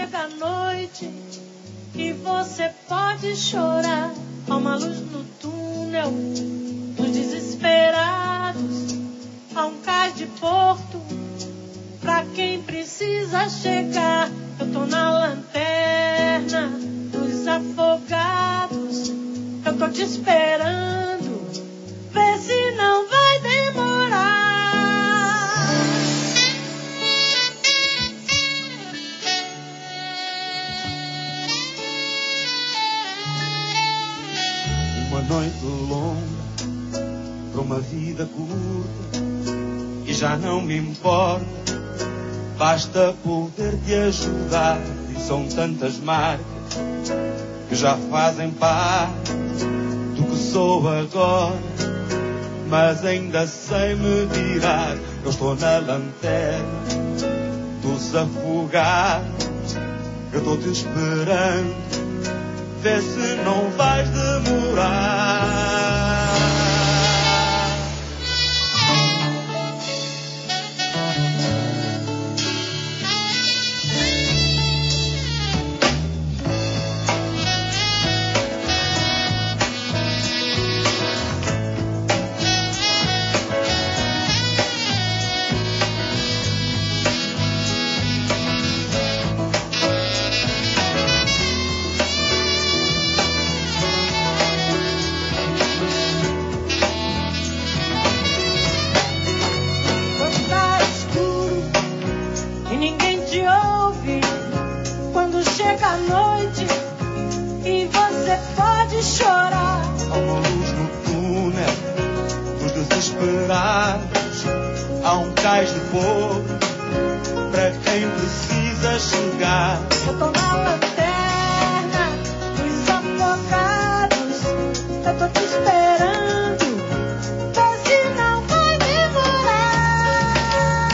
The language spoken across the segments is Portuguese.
chega a noite e você pode chorar. Há uma luz no túnel dos desesperados. Há um cais de porto pra quem precisa chegar. Eu tô na lanterna dos afogados. Eu tô te esperando, vê se não vai demorar. Uma noite longa para uma vida curta, e já não me importa, basta poder te ajudar. E são tantas marcas que já fazem parte do que sou agora, mas ainda sei me virar. Eu estou na lanterna dos afogados, eu estou te esperando, vê se não vais demorar. Há um cais de fogo para quem precisa chegar. Eu tô na lanterna dos afogados, eu tô te esperando, vê se não vai demorar.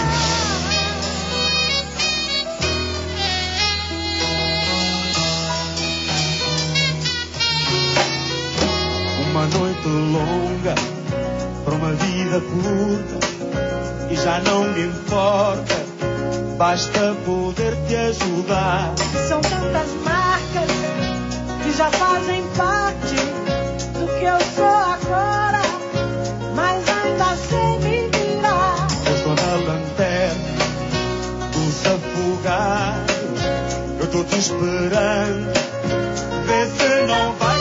Uma noite longa para uma vida curta, e já não me importa, basta poder te ajudar. São tantas marcas que já fazem parte do que eu sou agora, mas ainda sei me virar. Eu estou na lanterna dos afogados, eu estou te esperando, vê se não vai